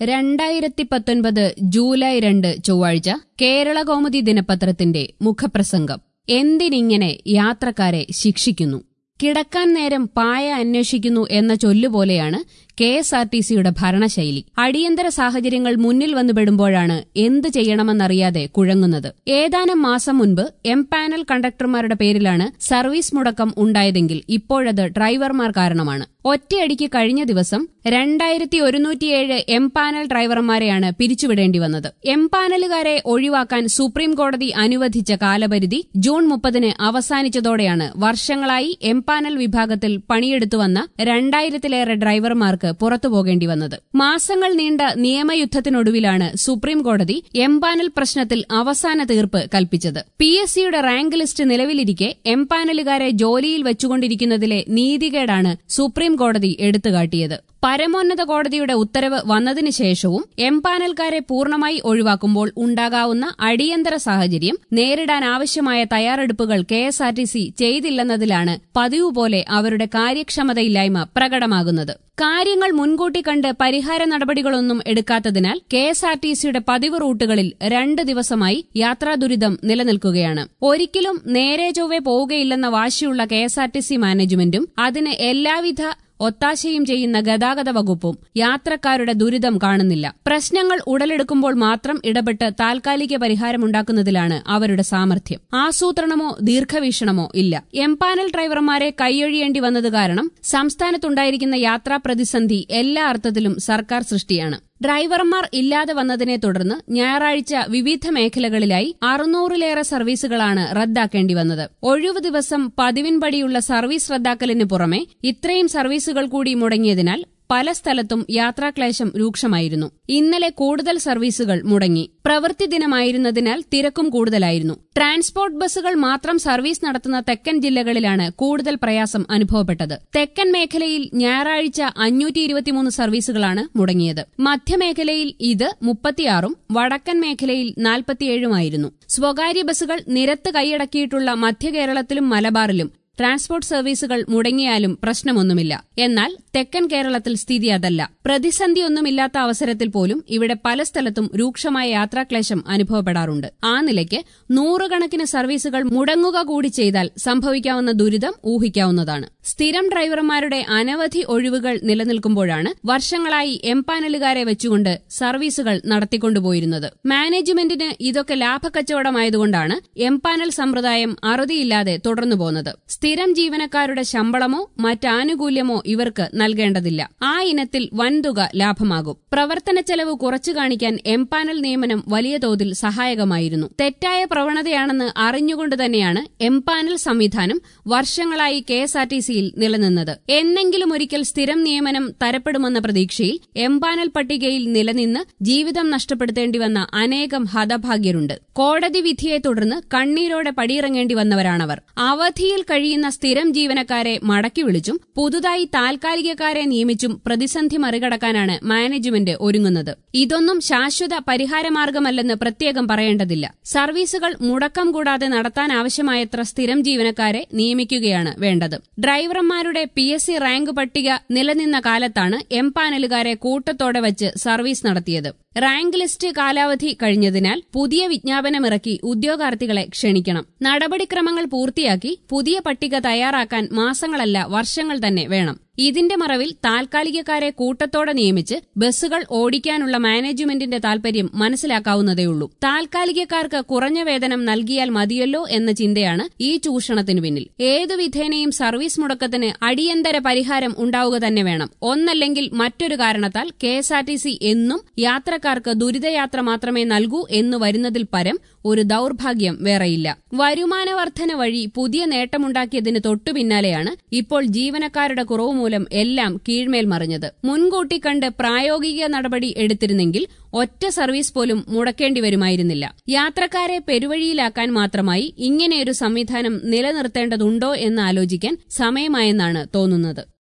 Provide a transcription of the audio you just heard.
2019 July 2 ചൊവ്വാഴ്ച കേരളകൗമുദി ദിനപത്രത്തിന്റെ മുഖപ്രസംഗം. എന്തിനിങ്ങനെ യാത്രക്കാരെ ശിക്ഷിക്കുന്നു? കിടക്കാൻ നേരം പായ അന്വേഷിക്കുന്നു എന്ന ചൊല്ലുപോലെയാണ് കെഎസ്ആർടിസിയുടെ ഭരണശൈലി. അടിയന്തര സാഹചര്യങ്ങൾ മുന്നിൽ വന്നുപെടുമ്പോഴാണ് എന്ത് ചെയ്യണമെന്നറിയാതെ കുഴങ്ങുന്നത്. ഏതാനും മാസം മുൻപ് എംപാനൽ കണ്ടക്ടർമാരുടെ പേരിലാണ് സർവീസ് മുടക്കം ഉണ്ടായതെങ്കിൽ ഇപ്പോഴത് ഡ്രൈവർമാർ കാരണമാണ്. ഒറ്റയടിക്ക് കഴിഞ്ഞ ദിവസം 2107 എംപാനൽ ഡ്രൈവർമാരെയാണ് പിരിച്ചുവിടേണ്ടി വന്നത്. എംപാനലുകാരെ ഒഴിവാക്കാൻ സുപ്രീംകോടതി അനുവദിച്ച കാലപരിധി ജൂൺ 30 അവസാനിച്ചതോടെയാണ് വർഷങ്ങളായി എംപാനൽ വിഭാഗത്തിൽ പണിയെടുത്തുവന്ന 2000-ലേറെ ഡ്രൈവർമാർക്ക് പുറത്തുപോകേണ്ടി വന്നത്. മാസങ്ങൾ നീണ്ട നിയമയുദ്ധത്തിനൊടുവിലാണ് സുപ്രീംകോടതി എംപാനൽ പ്രശ്നത്തിൽ അവസാന തീർപ്പ് കൽപ്പിച്ചത്. PSCയുടെ റാങ്ക് ലിസ്റ്റ് നിലവിലിരിക്കെ എംപാനലുകാരെ ജോലിയിൽ വെച്ചുകൊണ്ടിരിക്കുന്നതിലെ നീതികേടാണ് സുപ്രീംകോടതി എടുത്തുകാട്ടിയത്. പരമോന്നത കോടതിയുടെ ഉത്തരവ് വന്നതിന് ശേഷവും എംപാനൽക്കാരെ പൂർണ്ണമായി ഒഴിവാക്കുമ്പോൾ ഉണ്ടാകാവുന്ന അടിയന്തര സാഹചര്യം നേരിടാനാവശ്യമായ തയ്യാറെടുപ്പുകൾ കെഎസ്ആർടിസി ചെയ്തില്ലെന്നതിലാണ് പതിവ് പോലെ അവരുടെ കാര്യക്ഷമതയില്ലായ്മ പ്രകടമാകുന്നത്. കാര്യങ്ങൾ മുൻകൂട്ടി കണ്ട് പരിഹാര നടപടികളൊന്നും എടുക്കാത്തതിനാൽ കെഎസ്ആർടിസിയുടെ പതിവ് റൂട്ടുകളിൽ 2 ദിവസമായി യാത്രാ ദുരിതം നിലനിൽക്കുകയാണ്. ഒരിക്കലും നേരെ ചൊവ്വെ പോവുകയില്ലെന്ന വാശിയുള്ള കെഎസ്ആർടിസി മാനേജ്മെന്റും അതിന് എല്ലാവിധ ഒത്താശയും ചെയ്യുന്ന ഗതാഗത വകുപ്പും യാത്രക്കാരുടെ ദുരിതം കാണുന്നില്ല. പ്രശ്നങ്ങൾ ഉടലെടുക്കുമ്പോൾ മാത്രം ഇടപെട്ട് താൽക്കാലിക പരിഹാരമുണ്ടാക്കുന്നതിലാണ് അവരുടെ സാമർഥ്യം. ആസൂത്രണമോ ദീർഘവീക്ഷണമോ ഇല്ല. എംപാനൽ ഡ്രൈവർമാരെ കൈയൊഴിയേണ്ടി വന്നത് കാരണം സംസ്ഥാനത്തുണ്ടായിരിക്കുന്ന യാത്രാ പ്രതിസന്ധി എല്ലാ അർത്ഥത്തിലും സർക്കാർ സൃഷ്ടിയാണ്. ഡ്രൈവർമാർ ഇല്ലാതെ വന്നതിനെ തുടർന്ന് ഞായറാഴ്ച വിവിധ മേഖലകളിലായി 600-ലേറെ സർവീസുകളാണ് റദ്ദാക്കേണ്ടി വന്നത്. ഒഴിവു ദിവസം പതിവിൻപടിയുള്ള സർവീസ് റദ്ദാക്കലിന് പുറമെ ഇത്രയും സർവീസുകൾ കൂടി മുടങ്ങിയതിനാൽ പല സ്ഥലത്തും യാത്രാക്ലേശം രൂക്ഷമായിരുന്നു. ഇന്നലെ കൂടുതൽ സർവീസുകൾ മുടങ്ങി. പ്രവൃത്തി ദിനമായിരുന്നതിനാൽ തിരക്കും കൂടുതലായിരുന്നു. ട്രാൻസ്പോർട്ട് ബസ്സുകൾ മാത്രം സർവീസ് നടത്തുന്ന തെക്കൻ ജില്ലകളിലാണ് കൂടുതൽ പ്രയാസം അനുഭവപ്പെട്ടത്. തെക്കൻ മേഖലയിൽ ഞായറാഴ്ച 523 സർവീസുകളാണ് മുടങ്ങിയത്. മധ്യമേഖലയിൽ ഇത് 36-ഉം വടക്കൻ മേഖലയിൽ 47-ഉമായിരുന്നു. സ്വകാര്യ ബസ്സുകൾ നിരത്ത് കൈയടക്കിയിട്ടുള്ള മധ്യകേരളത്തിലും മലബാറിലും ട്രാൻസ്പോർട്ട് സർവീസുകൾ മുടങ്ങിയാലും പ്രശ്നമൊന്നുമില്ല. എന്നാൽ തെക്കൻ കേരളത്തിൽ സ്ഥിതി അതല്ല. പ്രതിസന്ധിയൊന്നുമില്ലാത്ത അവസരത്തിൽ പോലും ഇവിടെ പല സ്ഥലത്തും രൂക്ഷമായ യാത്രാക്ലേശം അനുഭവപ്പെടാറുണ്ട്. ആ നിലയ്ക്ക് 100 കണക്കിന് സർവീസുകൾ മുടങ്ങുക കൂടി ചെയ്താൽ സംഭവിക്കാവുന്ന ദുരിതം ഊഹിക്കാവുന്നതാണ്. സ്ഥിരം ഡ്രൈവർമാരുടെ അനവധി ഒഴിവുകൾ നിലനിൽക്കുമ്പോഴാണ് വർഷങ്ങളായി എംപാനലുകാരെ വെച്ചുകൊണ്ട് സർവീസുകൾ നടത്തിക്കൊണ്ടുപോയിരുന്നത്. മാനേജ്മെന്റിന് ഇതൊക്കെ ലാഭക്കച്ചവടമായതുകൊണ്ടാണ് എംപാനൽ സമ്പ്രദായം അറുതിയില്ലാതെ തുടർന്നുപോകുന്നത്. സ്ഥിരം ജീവനക്കാരുടെ ശമ്പളമോ മറ്റാനുകൂല്യമോ ഇവർക്ക് നൽകേണ്ടതില്ല. ആ ഇനത്തിൽ വൻതുക ലാഭമാകും. പ്രവർത്തന ചെലവ് കുറച്ചു കാണിക്കാൻ എംപാനൽ നിയമനം വലിയ തോതിൽ സഹായകമായിരുന്നു. തെറ്റായ പ്രവണതയാണെന്ന് അറിഞ്ഞുകൊണ്ട് തന്നെയാണ് എംപാനൽ സംവിധാനം വർഷങ്ങളായി കെഎസ്ആർടിസിയിൽ നിലനിന്നത്. എന്നെങ്കിലും ഒരിക്കൽ സ്ഥിരം നിയമനം തരപ്പെടുമെന്ന പ്രതീക്ഷയിൽ എംപാനൽ പട്ടികയിൽ നിലനിന്ന് ജീവിതം നഷ്ടപ്പെടുത്തേണ്ടി വന്ന അനേകം ഹതഭാഗ്യരുണ്ട്. കോടതി വിധിയെ തുടർന്ന് കണ്ണീരോടെ പടിയിറങ്ങേണ്ടി വന്നവരാണവർ. അവധിയിൽ കഴിയുന്ന സ്ഥിരം ജീവനക്കാരെ മടക്കി വിളിച്ചും പുതുതായി താൽക്കാലികക്കാരെ നിയമിച്ചും പ്രതിസന്ധി മറികടക്കാനാണ് മാനേജ്മെന്റ് ഒരുങ്ങുന്നത്. ഇതൊന്നും ശാശ്വത പരിഹാരമാർഗമല്ലെന്ന് പ്രത്യേകം പറയേണ്ടതില്ല. സർവീസുകൾ മുടക്കം കൂടാതെ നടത്താനാവശ്യമായത്ര സ്ഥിരം ജീവനക്കാരെ നിയമിക്കുകയാണ് വേണ്ടത്. ഡ്രൈവർമാരുടെ PSC റാങ്ക് പട്ടിക നിലനിന്ന കാലത്താണ് എംപാനലുകാരെ കൂട്ടത്തോടെ വച്ച് സർവീസ് നടത്തിയത്. റാങ്ക് ലിസ്റ്റ് കാലാവധി കഴിഞ്ഞതിനാൽ പുതിയ വിജ്ഞാപനമിറക്കി ഉദ്യോഗാർത്ഥികളെ ക്ഷണിക്കണം. നടപടിക്രമങ്ങൾ പൂർത്തിയാക്കി പുതിയ പട്ടിക തയ്യാറാക്കാൻ മാസങ്ങളല്ല വർഷങ്ങൾ തന്നെ വേണം. ഇതിന്റെ മറവിൽ താൽക്കാലികക്കാരെ കൂട്ടത്തോടെ നിയമിച്ച് ബസ്സുകൾ ഓടിക്കാനുള്ള മാനേജ്മെന്റിന്റെ താൽപര്യം മനസ്സിലാക്കാവുന്നതേയുള്ളൂ. താൽക്കാലികക്കാർക്ക് കുറഞ്ഞ വേതനം നൽകിയാൽ മതിയല്ലോ എന്ന ചിന്തയാണ് ഈ ചൂഷണത്തിനു പിന്നിൽ. ഏതു വിധേനയും സർവീസ് മുടക്കത്തിന് അടിയന്തര പരിഹാരം ഉണ്ടാവുക തന്നെ വേണം. ഒന്നല്ലെങ്കിൽ മറ്റൊരു കാരണത്താൽ കെഎസ്ആർടിസി എന്നും യാത്രക്കാർക്ക് ദുരിതയാത്ര മാത്രമേ നൽകൂ എന്ന് വരുന്നതിൽ പരം ഒരു ദൌർഭാഗ്യം വേറെയില്ല. വരുമാന വർധന വഴി പുതിയ നേട്ടമുണ്ടാക്കിയതിന് തൊട്ടുപിന്നാലെയാണ് ഇപ്പോൾ ജീവനക്കാരുടെ കുറവ് മൂലം എല്ലാം കീഴ്മേൽ മറിഞ്ഞത്. മുൻകൂട്ടി കണ്ട് പ്രായോഗിക നടപടി എടുത്തിരുന്നെങ്കിൽ ഒറ്റ സർവീസ് പോലും മുടക്കേണ്ടി വരുമായിരുന്നില്ല. യാത്രക്കാരെ പെരുവഴിയിലാക്കാൻ മാത്രമായി ഇങ്ങനെയൊരു സംവിധാനം നിലനിർത്തേണ്ടതുണ്ടോ എന്ന് ആലോചിക്കാൻ സമയമായെന്നാണ് തോന്നുന്നത്.